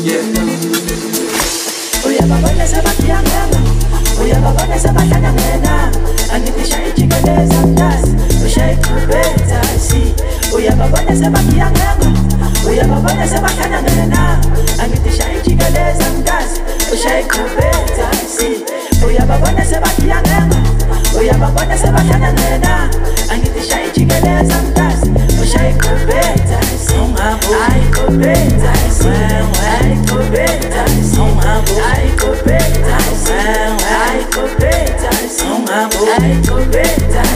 Uyababona sebakhiyangena, uyababona sebahlangana, angithi shaya ijikeleza mntazi, ushaya iqhubetha si. Uyababona sebakhiyangena, uyababona sebahlangana, angithi shaya ijikeleza mntazi, ushaya iqhubetha si. Uyababona sebakhiyangena, uyababona sebahlangana, angithi shaya ijikeleza mntazi, ushaya iqhubetha si. Ay iqhubetha si, ay iqhubetha si, ay iqhubetha si, ay iqhubetha si, ay iqhubetha si.